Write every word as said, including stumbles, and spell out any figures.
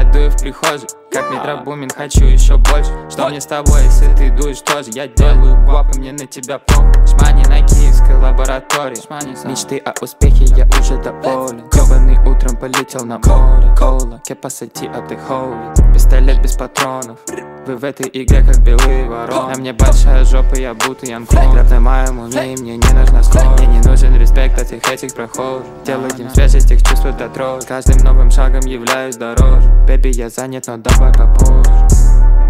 дую в прихожей, как метробумин, хочу еще больше. Что мне с тобой, если ты дуешь тоже? Я делаю гвап, и мне на тебя похуй. Шмани на киевской лаборатории, мечты о успехе, я уже доволен. Ёбаный утром полетел на море. Кола, кепасати от их хоули. Пистолет без патронов. Вы в этой игре как белые вороны. На мне большая жопа, я будто Янкон. Рэп на моем уме, и мне не нужна скорость. Мне не нужен респект от всех этих прохожих. Делаем свежесть их чувств до дрожи. Каждым новым шагом являюсь дороже. Бэби, я занят, но давай попозже.